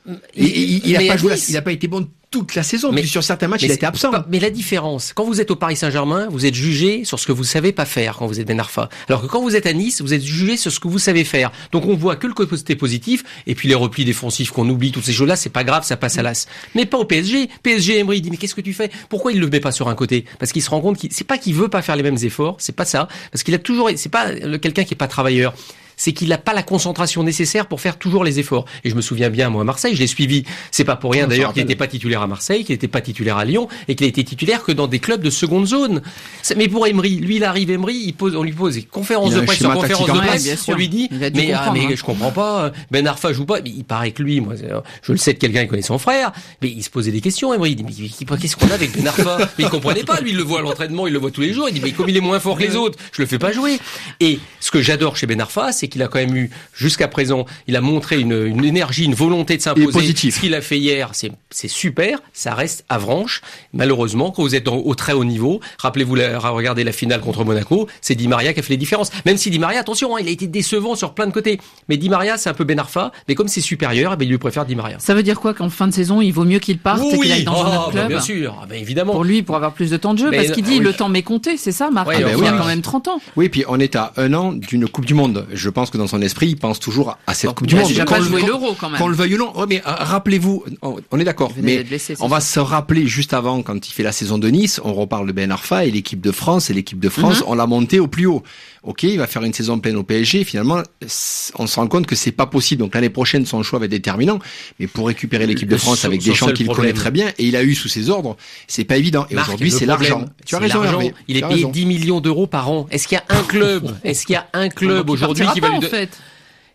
S5: il a pas joué, il a pas été bon toute la saison, mais sur certains matchs, il a été absent.
S4: Mais la différence, quand vous êtes au Paris Saint-Germain, vous êtes jugé sur ce que vous savez pas faire quand vous êtes Ben Arfa. Alors que quand vous êtes à Nice, vous êtes jugé sur ce que vous savez faire. Donc on voit que le côté positif, et puis les replis défensifs qu'on oublie, toutes ces choses-là, c'est pas grave, ça passe à l'as. Mais pas au PSG. PSG, Emery, il dit, mais qu'est-ce que tu fais? Pourquoi il le met pas sur un côté? Parce qu'il se rend compte c'est pas qu'il veut pas faire les mêmes efforts, c'est pas ça. Parce qu'il a toujours, c'est pas quelqu'un qui est pas travailleur. C'est qu'il n'a pas la concentration nécessaire pour faire toujours les efforts. Et je me souviens bien, moi, à Marseille, je l'ai suivi. C'est pas pour rien, d'ailleurs, qu'il n'était pas titulaire à Marseille, qu'il n'était pas titulaire à Lyon, et qu'il a été titulaire que dans des clubs de seconde zone. Mais pour Emery, lui, il arrive, Emery, on lui pose des conférences de presse sur conférences de presse, on lui dit, mais je comprends pas, Ben Arfa joue pas. Mais il paraît que lui, moi, je le sais de quelqu'un qui connaît son frère, mais il se posait des questions, Emery. Il dit, mais qu'est-ce qu'on a avec Ben Arfa? Mais il comprenait pas, lui, il le voit à l'entraînement, il le voit tous les jours, il dit, mais comme il est moins fort que les autres, je le fais pas jouer. Et ce que j'adore chez Ben Arfa, c'est qu'il a quand même eu, jusqu'à présent, il a montré une énergie, une volonté de s'imposer. Ce qu'il a fait hier, c'est super. Ça reste Avranches. Malheureusement, quand vous êtes au très haut niveau, rappelez-vous, regardez la finale contre Monaco, c'est Di Maria qui a fait les différences. Même si Di Maria, attention, il a été décevant sur plein de côtés. Mais Di Maria, c'est un peu Ben Arfa. Mais comme c'est supérieur, il lui préfère Di Maria.
S2: Ça veut dire quoi qu'en fin de saison, il vaut mieux qu'il parte et qu'il aille dans un autre club?
S4: Bien sûr, évidemment.
S2: Pour lui, pour avoir plus de temps de jeu, parce qu'il dit le temps m'est compté, c'est ça, Marc? Il a quand même 30 ans.
S5: Oui, puis on est à 1 an d'une Coupe du Monde. Je pense que dans son esprit, il pense toujours à cette Coupe du Monde.
S2: Il a pas joué l'Euro quand même.
S5: Qu'on le veuille ou non. Ouais, mais rappelez-vous, on est d'accord. Mais on va se rappeler juste avant, quand il fait la saison de Nice, on reparle de Ben Arfa et l'équipe de France. Et l'équipe de France, on l'a monté au plus haut. Ok, il va faire une saison pleine au PSG. Finalement, on se rend compte que c'est pas possible. Donc l'année prochaine, son choix va être déterminant. Mais pour récupérer l'équipe de France avec des gens qu'il connaît très bien, et il a eu sous ses ordres, c'est pas évident. Et aujourd'hui, c'est l'argent.
S4: Tu as raison, Hervé. Il est payé 10 millions d'euros par an. Est-ce qu'il y a un club aujourd'hui qui va lui donner...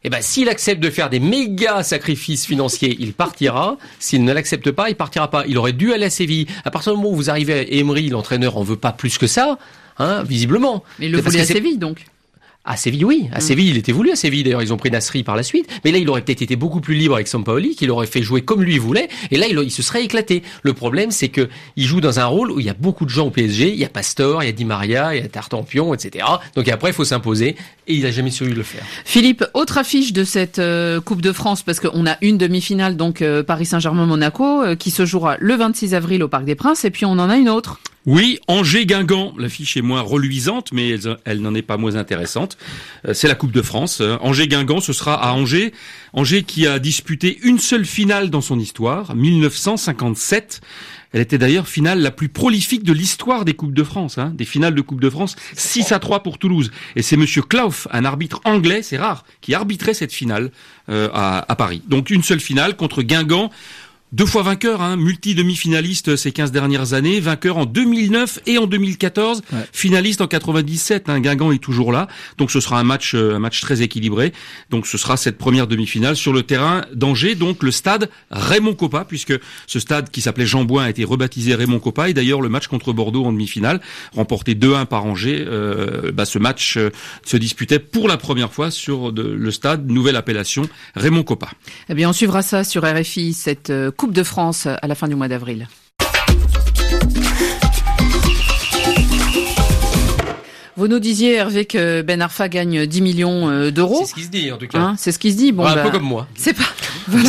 S4: Eh ben, s'il accepte de faire des méga sacrifices financiers, il partira. S'il ne l'accepte pas, il partira pas. Il aurait dû aller à Séville. À partir du moment où vous arrivez à Emery, l'entraîneur en veut pas plus que ça, visiblement.
S2: Mais il le voulait à Séville, donc.
S4: À Séville, oui. À Séville, il était voulu à Séville. D'ailleurs, ils ont pris Nasri par la suite. Mais là, il aurait peut-être été beaucoup plus libre avec Sampaoli, qu'il aurait fait jouer comme lui voulait. Et là, il se serait éclaté. Le problème, c'est que il joue dans un rôle où il y a beaucoup de gens au PSG. Il y a Pastore, il y a Di Maria, il y a Tartampion, etc. Donc après, il faut s'imposer. Et il n'a jamais su le faire.
S2: Philippe, autre affiche de cette Coupe de France, parce qu'on a une demi-finale, donc Paris Saint-Germain-Monaco, qui se jouera le 26 avril au Parc des Princes. Et puis, on en a une autre.
S1: Oui, Angers-Guingamp. L'affiche est moins reluisante, mais elle n'en est pas moins intéressante. C'est la Coupe de France. Angers-Guingamp, ce sera à Angers. Angers qui a disputé une seule finale dans son histoire, 1957. Elle était d'ailleurs finale la plus prolifique de l'histoire des Coupes de France, des finales de Coupe de France, 6-3 pour Toulouse. Et c'est Monsieur Clough, un arbitre anglais, c'est rare, qui arbitrait cette finale à Paris. Donc une seule finale contre Guingamp. 2 fois vainqueur, multi-demi-finaliste ces 15 dernières années, vainqueur en 2009 et en 2014, finaliste en 97, Guingamp est toujours là, donc ce sera un match très équilibré, donc ce sera cette première demi-finale sur le terrain d'Angers, donc le stade Raymond Kopa, puisque ce stade qui s'appelait Jean Bouin a été rebaptisé Raymond Kopa, et d'ailleurs le match contre Bordeaux en demi-finale, remporté 2-1 par Angers, ce match se disputait pour la première fois sur le stade, nouvelle appellation, Raymond Kopa.
S2: Eh bien on suivra ça sur RFI, cette Coupe de France à la fin du mois d'avril. Vous nous disiez, Hervé, que Ben Arfa gagne 10 millions d'euros.
S4: C'est ce qui se dit, en tout cas.
S2: C'est ce qui se dit. Bon,
S4: un peu comme moi.
S2: C'est pas...
S4: Voilà.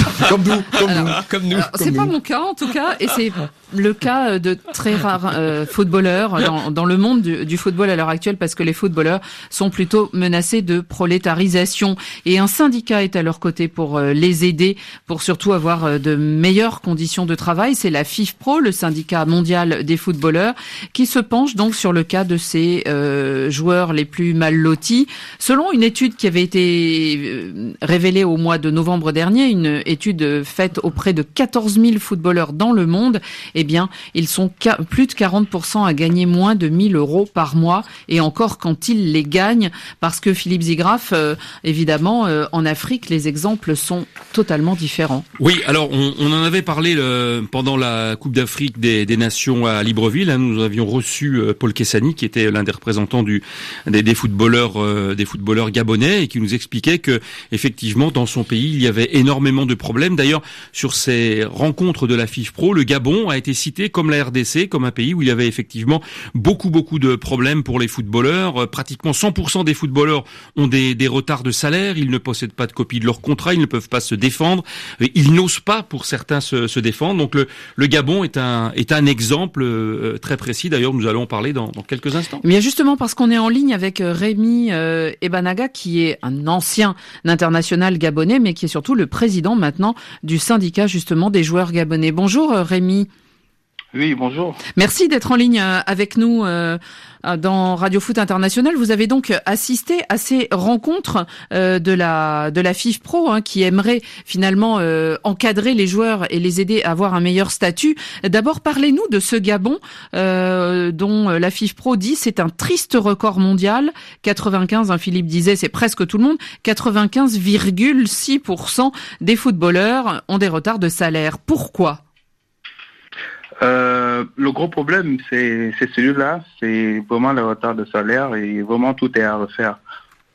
S4: Comme nous.
S2: C'est pas mon cas, en tout cas, et c'est le cas de très rares footballeurs dans le monde du football à l'heure actuelle, parce que les footballeurs sont plutôt menacés de prolétarisation. Et un syndicat est à leur côté pour les aider, pour surtout avoir de meilleures conditions de travail. C'est la FIFPro, le syndicat mondial des footballeurs, qui se penche donc sur le cas de ces joueurs les plus mal lotis. Selon une étude qui avait été révélée au mois de novembre dernier, une étude faite auprès de 14 000 footballeurs dans le monde, eh bien, ils sont plus de 40% à gagner moins de 1 000 euros par mois, et encore quand ils les gagnent, parce que Philippe Zigraf, évidemment, en Afrique, les exemples sont totalement différents.
S1: Oui, alors on en avait parlé pendant la Coupe d'Afrique des Nations à Libreville. Nous avions reçu Paul Kessani, qui était l'un des représentants des footballeurs gabonais, et qui nous expliquait que effectivement dans son pays il y avait énormément de problèmes. D'ailleurs, sur ces rencontres de la FIFPro, le Gabon a été cité comme la RDC, comme un pays où il y avait effectivement beaucoup de problèmes pour les footballeurs. Pratiquement 100% des footballeurs ont des retards de salaire, ils ne possèdent pas de copie de leur contrat, ils ne peuvent pas se défendre, ils n'osent pas pour certains se défendre. Donc le Gabon est un exemple très précis. D'ailleurs, nous allons en parler dans quelques instants.
S2: Mais justement, parce qu'on est en ligne avec Rémi Ebanaga, qui est un ancien international gabonais, mais qui est surtout le président maintenant du syndicat justement des joueurs gabonais. Bonjour Rémi.
S13: Oui, bonjour.
S2: Merci d'être en ligne avec nous dans Radio Foot International. Vous avez donc assisté à ces rencontres de la FIFPro, qui aimerait finalement encadrer les joueurs et les aider à avoir un meilleur statut. D'abord, parlez-nous de ce Gabon dont la FIFPro dit c'est un triste record mondial. 95, Philippe disait, c'est presque tout le monde. 95,6% des footballeurs ont des retards de salaire. Pourquoi ?
S13: Le gros problème, c'est celui-là, c'est vraiment le retard de salaire, et vraiment tout est à refaire. Pourquoi ?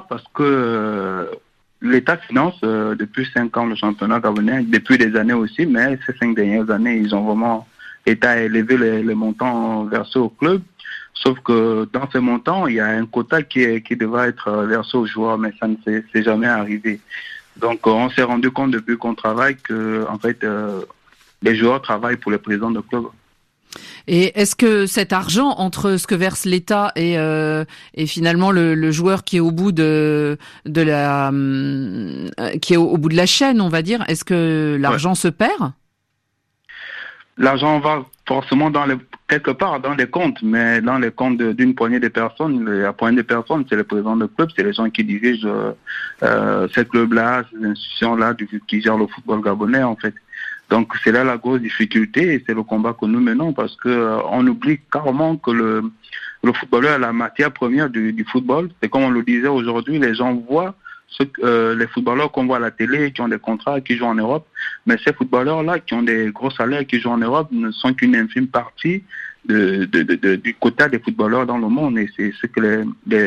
S13: Parce que l'État finance depuis 5 ans le championnat gabonais, depuis des années aussi, mais ces 5 dernières années, ils ont vraiment été à élever les montants versés au club. Sauf que dans ces montants, il y a un quota qui devrait être versé aux joueurs, mais ça ne s'est jamais arrivé. Donc on s'est rendu compte depuis qu'on travaille que, en fait, les joueurs travaillent pour les présidents de club.
S2: Et est-ce que cet argent entre ce que verse l'État et finalement le joueur qui est au bout de la chaîne, on va dire, est-ce que l'argent se perd ?
S13: L'argent va forcément quelque part dans les comptes, mais dans les comptes d'une poignée de personnes. La poignée de personnes, c'est les présidents de club, c'est les gens qui dirigent ces clubs-là, ces institutions-là qui gèrent le football gabonais, en fait. Donc c'est là la grosse difficulté, et c'est le combat que nous menons, parce que on oublie carrément que le footballeur est la matière première du football. C'est comme on le disait aujourd'hui, les gens voient les footballeurs qu'on voit à la télé, qui ont des contrats, qui jouent en Europe, mais ces footballeurs-là qui ont des gros salaires, qui jouent en Europe, ne sont qu'une infime partie du quota des footballeurs dans le monde. Et c'est ce que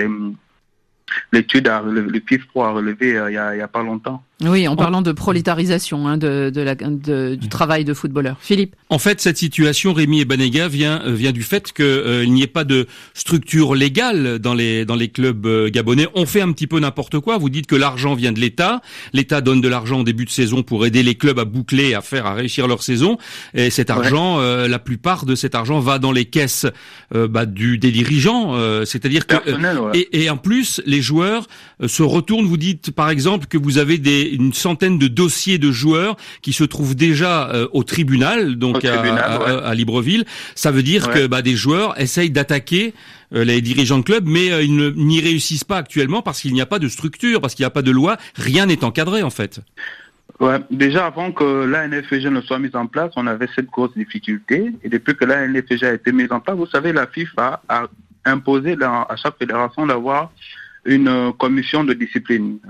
S13: l'étude le PIF Pro a relevé il y a pas longtemps.
S2: Oui, en parlant de prolétarisation du travail de footballeur. Philippe.
S1: En fait, cette situation, Rémi et Banega, vient du fait qu'il n'y ait pas de structure légale dans les clubs gabonais. On fait un petit peu n'importe quoi. Vous dites que l'argent vient de l'État. L'État donne de l'argent au début de saison pour aider les clubs à boucler, à réussir leur saison. Et cet argent, la plupart de cet argent va dans les caisses des dirigeants. C'est-à-dire que et en plus, les joueurs se retournent. Vous dites, par exemple, que vous avez une centaine de dossiers de joueurs qui se trouvent déjà au tribunal, donc à Libreville. Ça veut dire que des joueurs essayent d'attaquer les dirigeants de club, mais ils n'y réussissent pas actuellement parce qu'il n'y a pas de structure, parce qu'il n'y a pas de loi. Rien n'est encadré, en fait.
S13: Ouais, déjà avant que l'ANFEG ne soit mise en place, on avait cette grosse difficulté. Et depuis que l'ANFEG a été mise en place, vous savez, la FIFA a imposé à chaque fédération d'avoir une commission de discipline,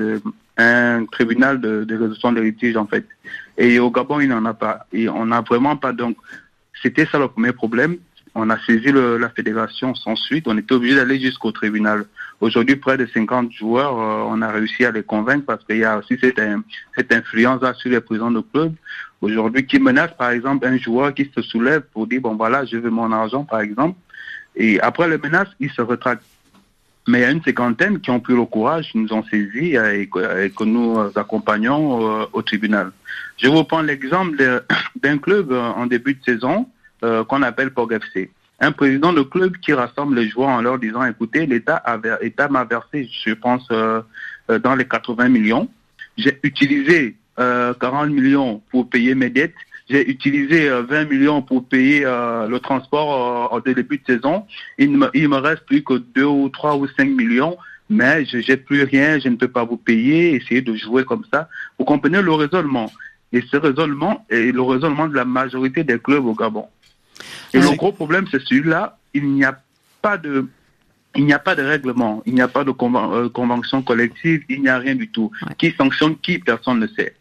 S13: un tribunal de résolution des litiges en fait. Et au Gabon, il n'en a pas. Et on n'a vraiment pas. Donc, c'était ça le premier problème. On a saisi la fédération sans suite. On était obligé d'aller jusqu'au tribunal. Aujourd'hui, près de 50 joueurs, on a réussi à les convaincre parce qu'il y a aussi cette influence-là sur les présidents de club. Aujourd'hui, qui menace par exemple un joueur qui se soulève pour dire bon voilà, je veux mon argent par exemple. Et après les menaces, il se retracte. Mais il y a une cinquantaine qui ont pris le courage, nous ont saisis et que nous accompagnons au tribunal. Je vous prends l'exemple d'un club en début de saison qu'on appelle POG FC. Un président de club qui rassemble les joueurs en leur disant écoutez, l'État m'a versé, je pense, dans les 80 millions. J'ai utilisé 40 millions pour payer mes dettes. J'ai utilisé 20 millions pour payer le transport au début de saison. Il me reste plus que 2 ou 3 ou 5 millions, mais je n'ai plus rien, je ne peux pas vous payer, essayez de jouer comme ça. Vous comprenez le raisonnement. Et ce raisonnement est le raisonnement de la majorité des clubs au Gabon. Et le gros problème, c'est celui-là, il n'y a pas de règlement, il n'y a pas de convention collective, il n'y a rien du tout. Ouais. Qui sanctionne qui, personne ne sait.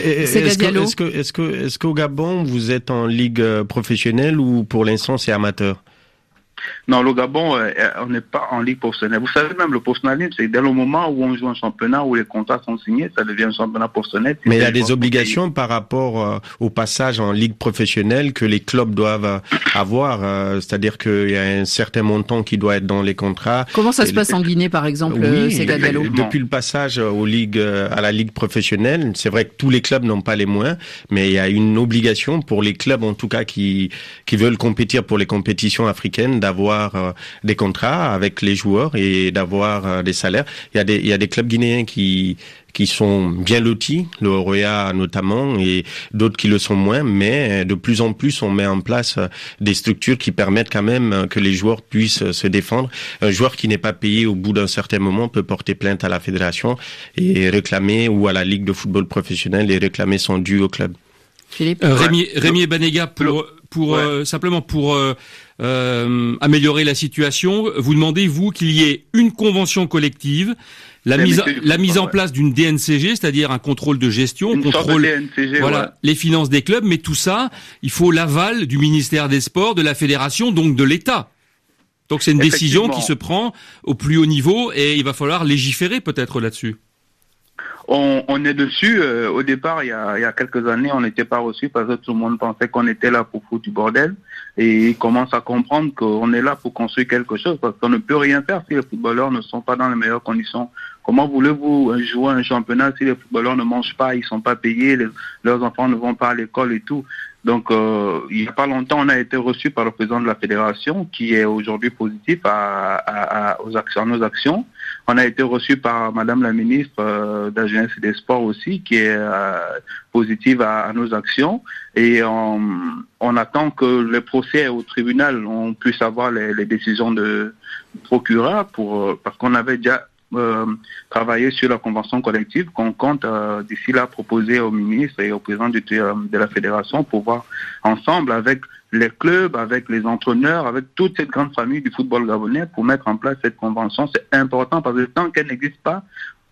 S3: Est-ce qu'au Gabon, vous êtes en ligue professionnelle ou pour l'instant c'est amateur?
S13: Non, le Gabon, on n'est pas en ligue professionnelle. Vous savez, même le professionnalisme, c'est dès le moment où on joue un championnat, où les contrats sont signés, ça devient un championnat professionnel.
S3: Mais il y a des obligations par rapport au passage en ligue professionnelle que les clubs doivent avoir. C'est-à-dire qu'il y a un certain montant qui doit être dans les contrats.
S2: Comment ça se passe en Guinée, par exemple, Sega Diallo?
S3: Depuis le passage à la ligue professionnelle, c'est vrai que tous les clubs n'ont pas les moyens, mais il y a une obligation pour les clubs, en tout cas, qui veulent compétir pour les compétitions africaines, d'avoir des contrats avec les joueurs et d'avoir des salaires. Il y a des clubs guinéens qui sont bien lotis, le Roya notamment, et d'autres qui le sont moins, mais de plus en plus on met en place des structures qui permettent quand même que les joueurs puissent se défendre. Un joueur qui n'est pas payé au bout d'un certain moment peut porter plainte à la fédération et réclamer, ou à la ligue de football professionnel, et réclamer son dû au club.
S2: Philippe.
S1: Rémi et Banega, simplement pour améliorer la situation, vous demandez, vous, qu'il y ait une convention collective, la mise en place d'une DNCG, c'est-à-dire un contrôle de gestion, les finances des clubs, mais tout ça, il faut l'aval du ministère des Sports, de la fédération, donc de l'État. Donc c'est une décision qui se prend au plus haut niveau et il va falloir légiférer peut-être là-dessus.
S13: On est dessus. Au départ, il y a quelques années, on n'était pas reçu parce que tout le monde pensait qu'on était là pour foutre du bordel. Et ils commencent à comprendre qu'on est là pour construire quelque chose parce qu'on ne peut rien faire si les footballeurs ne sont pas dans les meilleures conditions. Comment voulez-vous jouer un championnat si les footballeurs ne mangent pas, ils sont pas payés, leurs enfants ne vont pas à l'école et tout. Donc, il n'y a pas longtemps, on a été reçu par le président de la fédération qui est aujourd'hui positif à nos actions. On a été reçu par Madame la ministre de la Jeunesse et des Sports aussi, qui est positive à nos actions. Et on attend que le procès au tribunal, on puisse avoir les décisions de procureur parce qu'on avait déjà travaillé sur la convention collective qu'on compte d'ici là proposer au ministre et au président de la fédération pour voir ensemble avec les clubs, avec les entraîneurs, avec toute cette grande famille du football gabonais pour mettre en place cette convention. C'est important parce que tant qu'elle n'existe pas,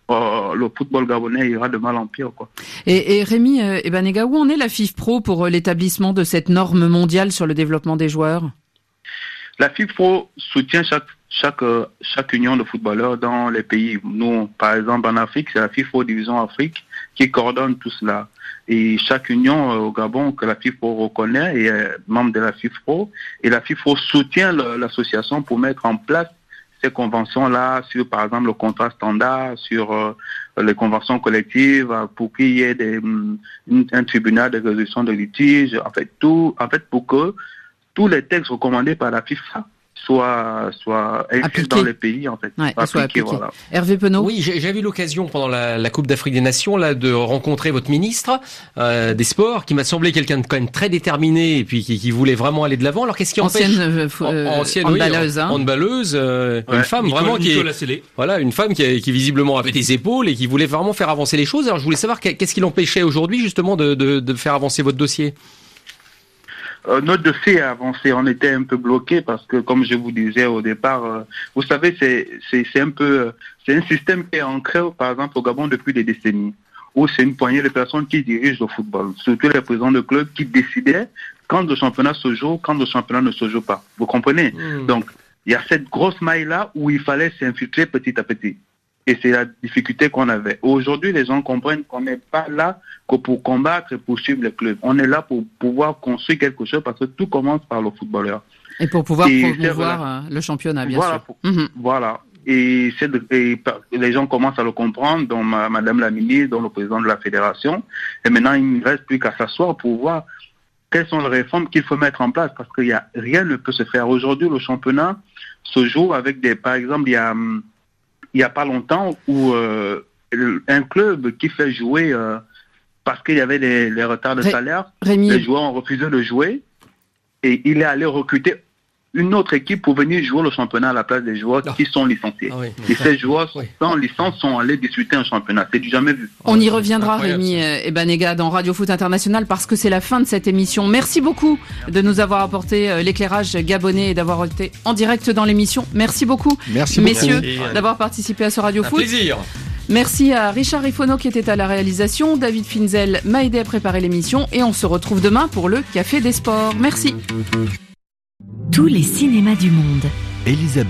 S13: le football gabonais ira de mal en pire, quoi.
S2: Et Rémi Ebanega, où en est la FIFPro pour l'établissement de cette norme mondiale sur le développement des joueurs?
S13: La FIFPro soutient chaque union de footballeurs dans les pays. Nous, par exemple, en Afrique, c'est la FIFPro Division Afrique qui coordonne tout cela. Et chaque union au Gabon que la FIFPro reconnaît est membre de la FIFPro. Et la FIFPro soutient l'association pour mettre en place ces conventions-là sur, par exemple, le contrat standard, sur les conventions collectives, pour qu'il y ait un tribunal de résolution de litige. En fait, pour que tous les textes recommandés par la FIFA soient inclus dans les pays, en fait.
S2: Ouais, appliqués. Voilà. Hervé Penaud.
S4: Oui, j'avais eu l'occasion pendant la Coupe d'Afrique des Nations là de rencontrer votre ministre des Sports, qui m'a semblé quelqu'un de quand même très déterminé et puis qui voulait vraiment aller de l'avant. Alors qu'est-ce qui empêche
S2: ancienne handballeuse,
S4: handballeuse, une femme vraiment une femme qui visiblement avait des épaules et qui voulait vraiment faire avancer les choses. Alors je voulais savoir qu'est-ce qui l'empêchait aujourd'hui justement de faire avancer votre dossier.
S13: Notre dossier a avancé, on était un peu bloqué parce que, comme je vous disais au départ, vous savez, c'est un système qui est ancré, par exemple, au Gabon depuis des décennies, où c'est une poignée de personnes qui dirigent le football, surtout les présidents de clubs qui décidaient quand le championnat se joue, quand le championnat ne se joue pas. Vous comprenez? Donc, il y a cette grosse maille-là où il fallait s'infiltrer petit à petit. Et c'est la difficulté qu'on avait. Aujourd'hui, les gens comprennent qu'on n'est pas là que pour combattre et pour suivre les clubs. On est là pour pouvoir construire quelque chose parce que tout commence par le footballeur.
S2: Et pour pouvoir promouvoir le championnat, bien sûr.
S13: Voilà. Et les gens commencent à le comprendre, dont Madame la ministre, dont le président de la fédération. Et maintenant, il ne reste plus qu'à s'asseoir pour voir quelles sont les réformes qu'il faut mettre en place parce que rien ne peut se faire. Aujourd'hui, le championnat se joue avec par exemple, il y a pas longtemps où un club qui fait jouer parce qu'il y avait les retards de salaire, les joueurs ont refusé de jouer et il est allé recruter une autre équipe pour venir jouer le championnat à la place des joueurs qui sont licenciés. Et ces joueurs sans licence sont allés disputer un championnat. C'est du jamais vu.
S2: On y reviendra, Rémi Ebanega, dans Radio Foot International parce que c'est la fin de cette émission. Merci beaucoup de nous avoir apporté l'éclairage gabonais et d'avoir été en direct dans l'émission. Merci beaucoup, messieurs, d'avoir participé à ce Radio Foot.
S4: Plaisir.
S2: Merci à Richard Rifono qui était à la réalisation. David Finzel m'a aidé à préparer l'émission et on se retrouve demain pour le Café des Sports. Merci.
S14: Tous les cinémas du monde. Elisabeth.